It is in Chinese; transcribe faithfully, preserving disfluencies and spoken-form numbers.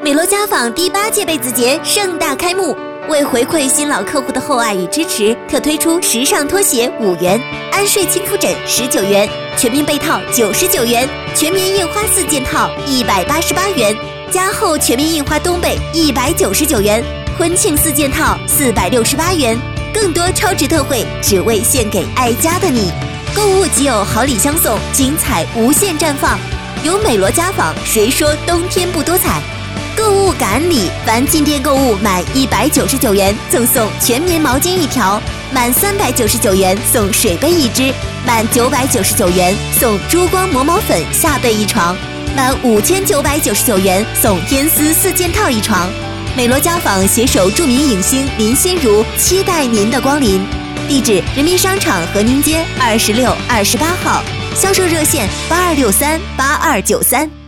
美罗家纺第八届贝子节盛大开幕，为回馈新老客户的厚爱与支持，特推出时尚拖鞋五元，安睡亲肤枕十九元，全棉被套九十九元，全棉印花四件套一百八十八元，加厚全棉印花冬被一百九十九元，婚庆四件套四百六十八元。更多超值特惠，只为献给爱家的你。购物即有好礼相送，精彩无限绽放。有美罗家纺，谁说冬天不多彩？购物感恩礼，凡进店购物满一百九十九元赠送全棉毛巾一条，满三百九十九元送水杯一只，满九百九十九元送珠光磨毛粉下被一床，满五千九百九十九元送天丝四件套一床。美罗家纺携手著名影星林心如，期待您的光临。地址：人民商场和宁街二十六、二十八号，销售热线八二六三八二九三。